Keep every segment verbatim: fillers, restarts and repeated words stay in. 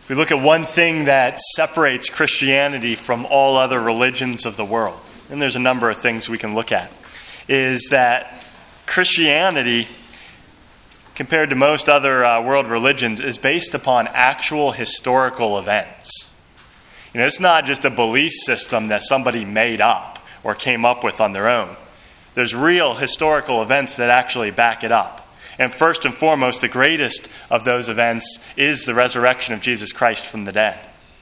If we look at one thing that separates Christianity from all other religions of the world, and there's a number of things we can look at, is that Christianity, compared to most other uh, world religions, is based upon actual historical events. You know, it's not just a belief system that somebody made up or came up with on their own. There's real historical events that actually back it up. And first and foremost, the greatest of those events is the resurrection of Jesus Christ from the dead.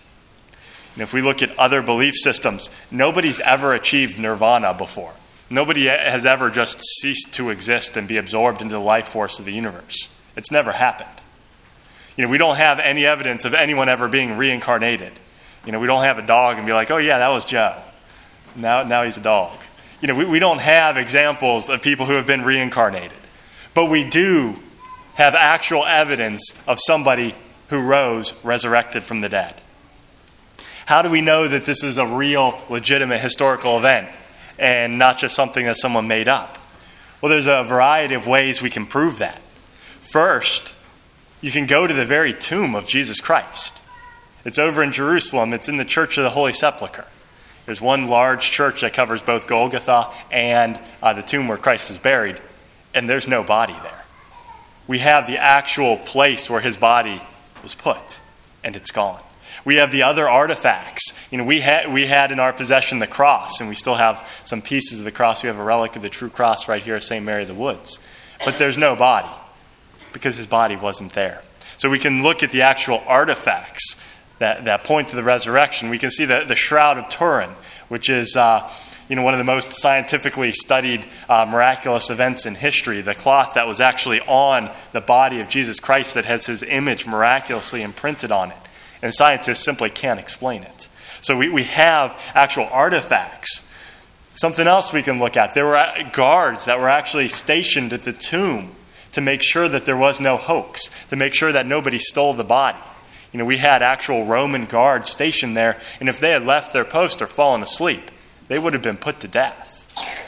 And if we look at other belief systems, nobody's ever achieved nirvana before. Nobody has ever just ceased to exist and be absorbed into the life force of the universe. It's never happened. You know, we don't have any evidence of anyone ever being reincarnated. You know, we don't have a dog and be like, oh yeah, that was Joe. Now, now he's a dog. You know, we, we don't have examples of people who have been reincarnated. But we do have actual evidence of somebody who rose, resurrected from the dead. How do we know that this is a real, legitimate historical event and not just something that someone made up? Well, there's a variety of ways we can prove that. First, you can go to the very tomb of Jesus Christ. It's over in Jerusalem. It's in the Church of the Holy Sepulchre. There's one large church that covers both Golgotha and uh, the tomb where Christ is buried. And there's no body there. We have the actual place where his body was put, and it's gone. We have the other artifacts. You know, we had we had in our possession the cross, and we still have some pieces of the cross. We have a relic of the true cross right here at Saint Mary of the Woods. But there's no body, because his body wasn't there. So we can look at the actual artifacts that, that point to the resurrection. We can see the, the Shroud of Turin, which is Uh, You know, one of the most scientifically studied uh, miraculous events in history, the cloth that was actually on the body of Jesus Christ that has his image miraculously imprinted on it. And scientists simply can't explain it. So we, we have actual artifacts. Something else we can look at, there were guards that were actually stationed at the tomb to make sure that there was no hoax, to make sure that nobody stole the body. You know, we had actual Roman guards stationed there, and if they had left their post or fallen asleep, they would have been put to death.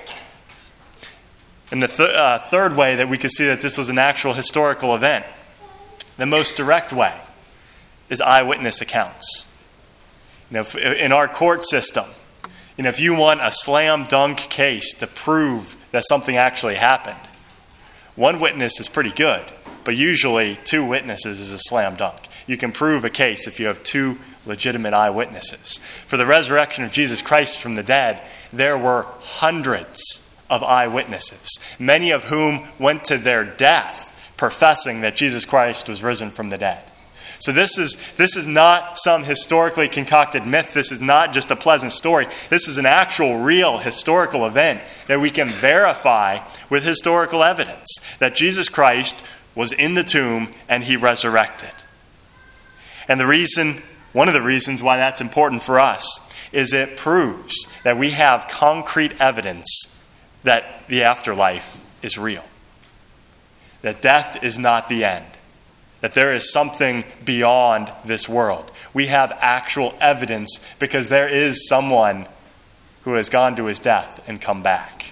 And the th- uh, third way that we can see that this was an actual historical event, the most direct way, is eyewitness accounts. You know, if, in our court system, you know, if you want a slam dunk case to prove that something actually happened, one witness is pretty good, but usually two witnesses is a slam dunk. You can prove a case if you have two legitimate eyewitnesses. For the resurrection of Jesus Christ from the dead, there were hundreds of eyewitnesses, many of whom went to their death professing that Jesus Christ was risen from the dead. So this is this is not some historically concocted myth. This is not just a pleasant story. This is an actual, real historical event that we can verify with historical evidence that Jesus Christ was in the tomb and he resurrected. And the reason One of the reasons why that's important for us is it proves that we have concrete evidence that the afterlife is real. That death is not the end. That there is something beyond this world. We have actual evidence because there is someone who has gone to his death and come back.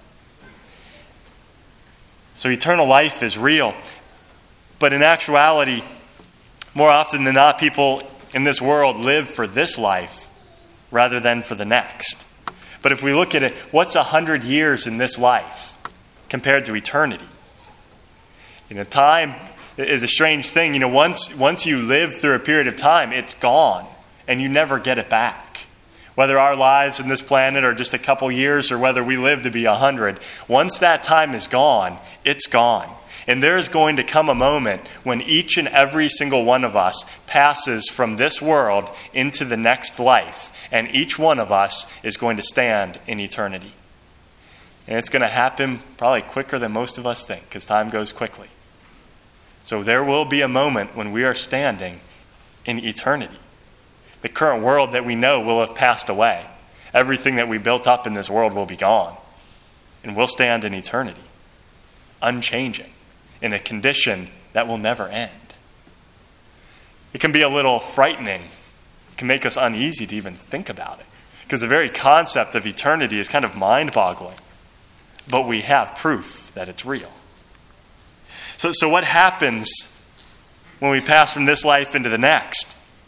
So eternal life is real. But in actuality, more often than not, people in this world live for this life rather than for the next. But if we look at it, what's a hundred years in this life compared to eternity? You know, time is a strange thing. You know, once once you live through a period of time, it's gone, and you never get it back. Whether our lives in this planet are just a couple years or whether we live to be a hundred, once that time is gone, it's gone. And there's going to come a moment when each and every single one of us passes from this world into the next life. And each one of us is going to stand in eternity. And it's going to happen probably quicker than most of us think, because time goes quickly. So there will be a moment when we are standing in eternity. The current world that we know will have passed away. Everything that we built up in this world will be gone. And we'll stand in eternity, unchanging, in a condition that will never end. It can be a little frightening. It can make us uneasy to even think about it, because the very concept of eternity is kind of mind-boggling. But we have proof that it's real. So, so what happens when we pass from this life into the next?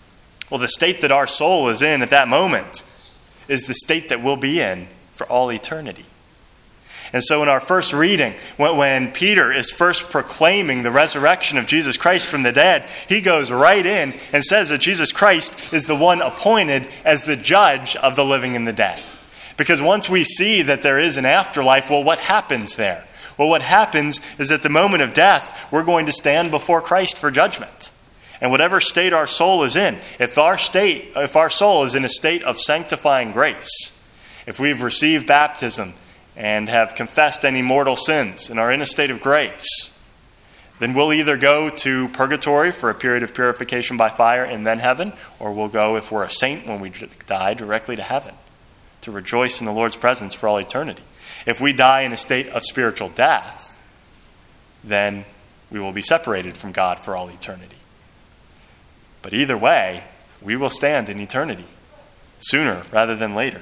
Well, the state that our soul is in at that moment is the state that we'll be in for all eternity. And so in our first reading, when Peter is first proclaiming the resurrection of Jesus Christ from the dead, he goes right in and says that Jesus Christ is the one appointed as the judge of the living and the dead. Because once we see that there is an afterlife, well, what happens there? Well, what happens is at the moment of death, we're going to stand before Christ for judgment. And whatever state our soul is in, if our state, if our soul is in a state of sanctifying grace, if we've received baptism and have confessed any mortal sins and are in a state of grace, then we'll either go to purgatory for a period of purification by fire and then heaven, or we'll go, if we're a saint when we die, directly to heaven to rejoice in the Lord's presence for all eternity. If we die in a state of spiritual death, then we will be separated from God for all eternity. But either way, we will stand in eternity, sooner rather than later.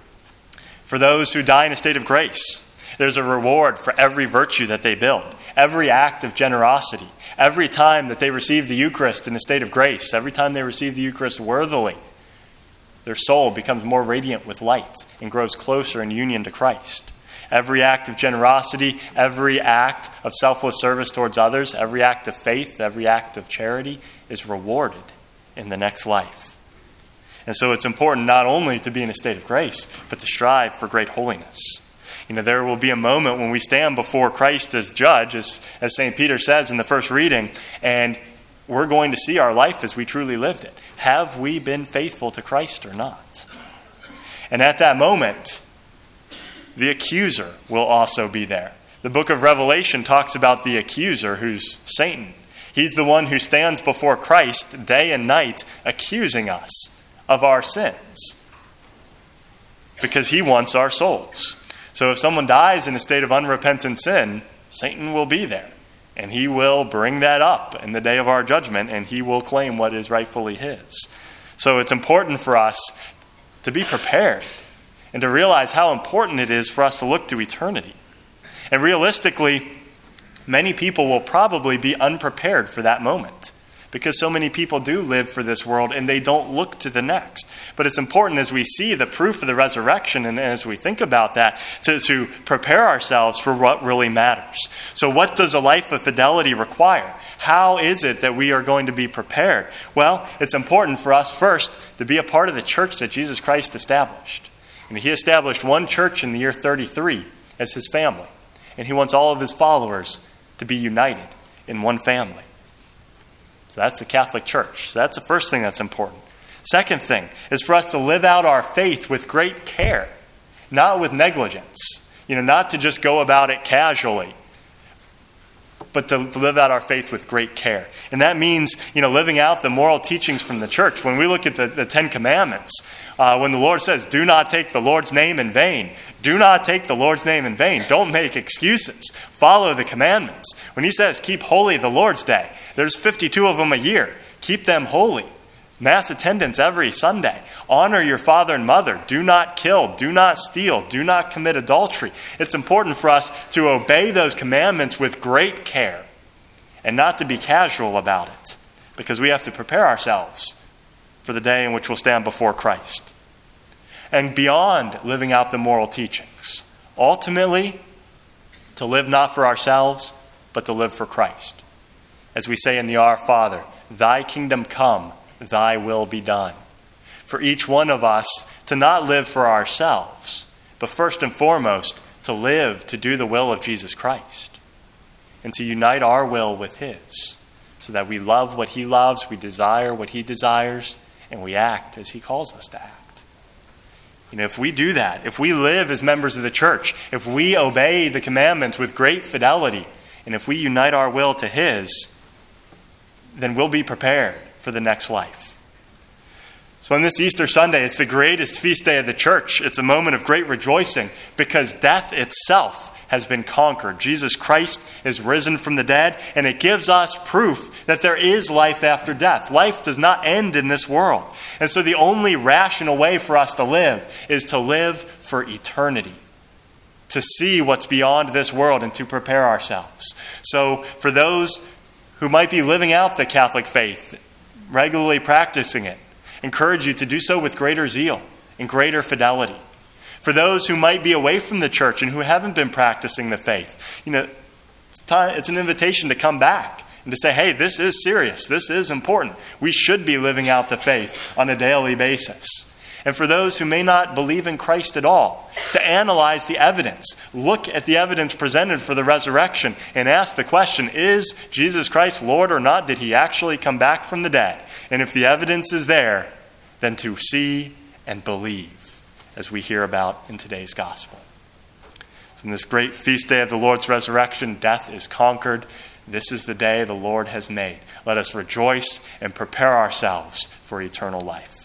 For those who die in a state of grace, there's a reward for every virtue that they build, every act of generosity, every time that they receive the Eucharist in a state of grace, every time they receive the Eucharist worthily, their soul becomes more radiant with light and grows closer in union to Christ. Every act of generosity, every act of selfless service towards others, every act of faith, every act of charity is rewarded in the next life. And so it's important not only to be in a state of grace, but to strive for great holiness. You know, there will be a moment when we stand before Christ as judge, as, as Saint Peter says in the first reading, and we're going to see our life as we truly lived it. Have we been faithful to Christ or not? And at that moment, the accuser will also be there. The book of Revelation talks about the accuser, who's Satan. He's the one who stands before Christ day and night accusing us of our sins because he wants our souls. So if someone dies in a state of unrepentant sin, Satan will be there, and he will bring that up in the day of our judgment, and he will claim what is rightfully his. So it's important for us to be prepared and to realize how important it is for us to look to eternity. And realistically, many people will probably be unprepared for that moment, because so many people do live for this world and they don't look to the next. But it's important as we see the proof of the resurrection and as we think about that to, to prepare ourselves for what really matters. So what does a life of fidelity require? How is it that we are going to be prepared? Well, it's important for us first to be a part of the church that Jesus Christ established. And he established one church in the year thirty-three as his family. And he wants all of his followers to be united in one family. So that's the Catholic Church. So that's the first thing that's important. Second thing is for us to live out our faith with great care, not with negligence. You know, not to just go about it casually, but to live out our faith with great care. And that means, you know, living out the moral teachings from the church. When we look at the, the Ten Commandments, uh, when the Lord says, do not take the Lord's name in vain. Do not take the Lord's name in vain. Don't make excuses. Follow the commandments. When he says, keep holy the Lord's Day, there's fifty-two of them a year. Keep them holy. Mass attendance every Sunday. Honor your father and mother. Do not kill. Do not steal. Do not commit adultery. It's important for us to obey those commandments with great care and not to be casual about it, because we have to prepare ourselves for the day in which we'll stand before Christ. And beyond living out the moral teachings, ultimately, to live not for ourselves, but to live for Christ. As we say in the Our Father, thy kingdom come, thy will be done. For each one of us to not live for ourselves, but first and foremost, to live to do the will of Jesus Christ and to unite our will with his, so that we love what he loves, we desire what he desires, and we act as he calls us to act. You know, if we do that, if we live as members of the church, if we obey the commandments with great fidelity, and if we unite our will to his, then we'll be prepared for the next life. So on this Easter Sunday, it's the greatest feast day of the church. It's a moment of great rejoicing because death itself has been conquered. Jesus Christ is risen from the dead, and it gives us proof that there is life after death. Life does not end in this world. And so the only rational way for us to live is to live for eternity, to see what's beyond this world and to prepare ourselves. So for those who might be living out the Catholic faith, regularly practicing it, encourage you to do so with greater zeal and greater fidelity. For those who might be away from the church and who haven't been practicing the faith, you know, it's time, it's an invitation to come back and to say, hey, this is serious. This is important. We should be living out the faith on a daily basis. And for those who may not believe in Christ at all, to analyze the evidence, look at the evidence presented for the resurrection, and ask the question, is Jesus Christ Lord or not? Did he actually come back from the dead? And if the evidence is there, then to see and believe, as we hear about in today's gospel. So in this great feast day of the Lord's resurrection, death is conquered. This is the day the Lord has made. Let us rejoice and prepare ourselves for eternal life.